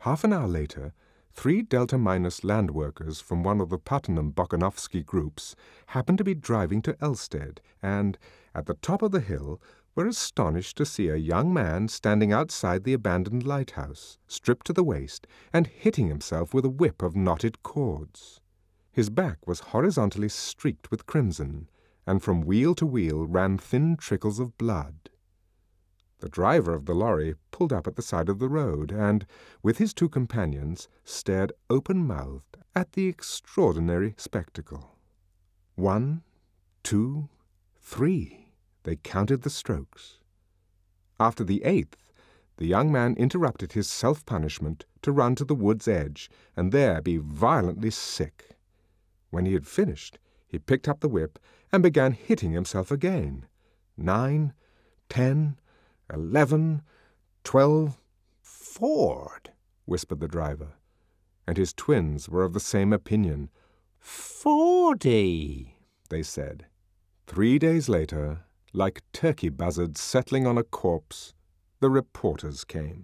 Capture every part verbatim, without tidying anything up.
Half an hour later, three Delta Minus land workers from one of the Putnam-Bokanovsky groups happened to be driving to Elstead and, at the top of the hill, were astonished to see a young man standing outside the abandoned lighthouse, stripped to the waist, and hitting himself with a whip of knotted cords. His back was horizontally streaked with crimson, and from wheel to wheel ran thin trickles of blood. The driver of the lorry pulled up at the side of the road and, with his two companions, stared open-mouthed at the extraordinary spectacle. One, two, three, they counted the strokes. After the eighth, the young man interrupted his self-punishment to run to the wood's edge and there be violently sick. When he had finished, he picked up the whip and began hitting himself again. Nine, ten, eleven, twelve. "Ford," whispered the driver, and his twins were of the same opinion. "Fordy," they said. Three days later, like turkey buzzards settling on a corpse, the reporters came.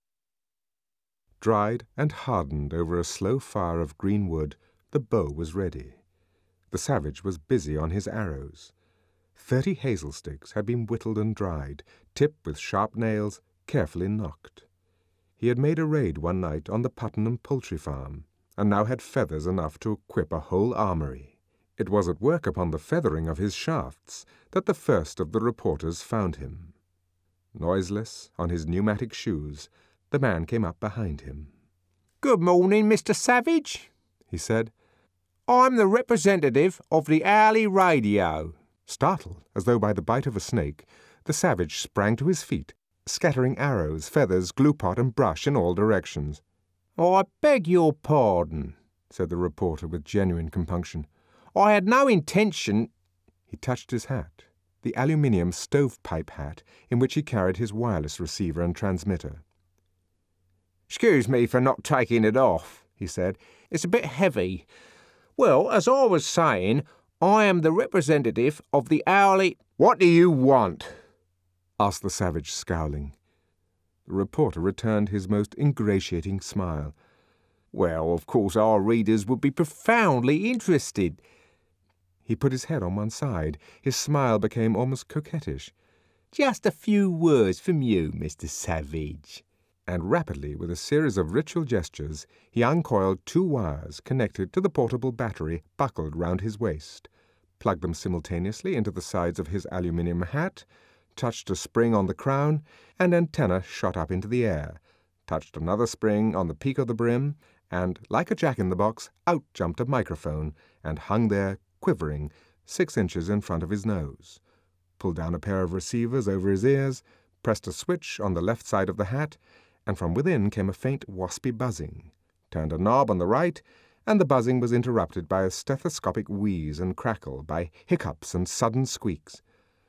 Dried and hardened over a slow fire of green wood, the bow was ready. The savage was busy on his arrows. Thirty hazel sticks had been whittled and dried, tipped with sharp nails, carefully nocked. He had made a raid one night on the Putnam poultry farm, and now had feathers enough to equip a whole armory. It was at work upon the feathering of his shafts that the first of the reporters found him. Noiseless, on his pneumatic shoes, the man came up behind him. "Good morning, Mister Savage," he said. "I'm the representative of the Hourly Radio." Startled, as though by the bite of a snake, the savage sprang to his feet, scattering arrows, feathers, glue-pot, and brush in all directions. "I beg your pardon," said the reporter with genuine compunction. "I had no intention—" He touched his hat, the aluminium stovepipe hat in which he carried his wireless receiver and transmitter. "Excuse me for not taking it off," he said. "It's a bit heavy. Well, as I was saying, I am the representative of the Hourly—" "What do you want?" asked the savage, scowling. The reporter returned his most ingratiating smile. "Well, of course our readers would be profoundly interested." He put his head on one side. His smile became almost coquettish. "Just a few words from you, Mister Savage." And rapidly, with a series of ritual gestures, he uncoiled two wires connected to the portable battery buckled round his waist, plugged them simultaneously into the sides of his aluminium hat, touched a spring on the crown, and antenna shot up into the air, touched another spring on the peak of the brim, and, like a jack-in-the-box, out jumped a microphone and hung there, quivering, six inches in front of his nose, pulled down a pair of receivers over his ears, pressed a switch on the left side of the hat, and from within came a faint waspy buzzing, turned a knob on the right, and the buzzing was interrupted by a stethoscopic wheeze and crackle, by hiccups and sudden squeaks.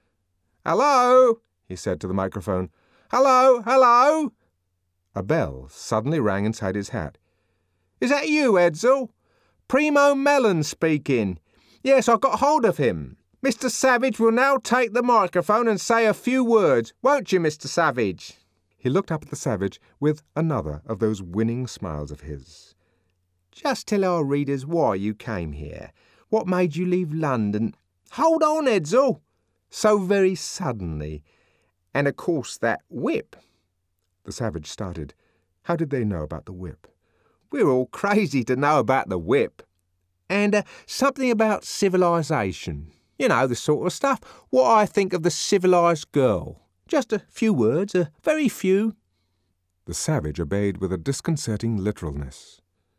"Hello," he said to the microphone. "Hello, hello." A bell suddenly rang inside his hat. "Is that you, Edsel? Primo Melon speaking. Yes, I got hold of him. Mister Savage will now take the microphone and say a few words, won't you, Mister Savage?" He looked up at the savage with another of those winning smiles of his. "Just tell our readers why you came here. What made you leave London—" "Hold on, Edsel!" "So very suddenly. And, of course, that whip." The savage started. How did they know about the whip? "We're all crazy to know about the whip. And uh, something about civilization. You know, the sort of stuff. What I think of the civilized girl. Just a few words, a very few." The savage obeyed with a disconcerting literalness.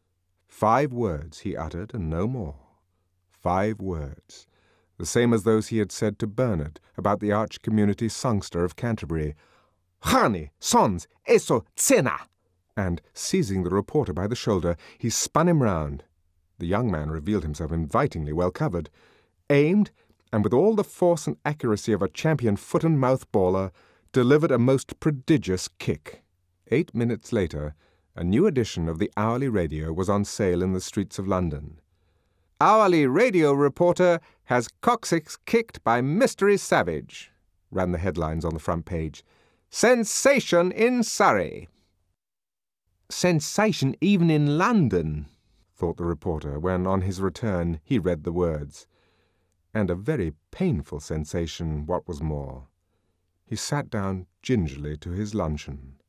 Five words he uttered, and no more. Five words, the same as those he had said to Bernard about the arch-community songster of Canterbury. "Hani, sons, eso, tsena!" And, seizing the reporter by the shoulder, he spun him round. The young man revealed himself invitingly well covered, aimed, and with all the force and accuracy of a champion foot and mouth baller, delivered a most prodigious kick. Eight minutes later, a new edition of the Hourly Radio was on sale in the streets of London. "Hourly Radio reporter has coccyx kicked by Mystery Savage," ran the headlines on the front page. "Sensation in Surrey." sensation even in London, thought the reporter when on his return he read the words. And a very painful sensation, what was more. He sat down gingerly to his luncheon.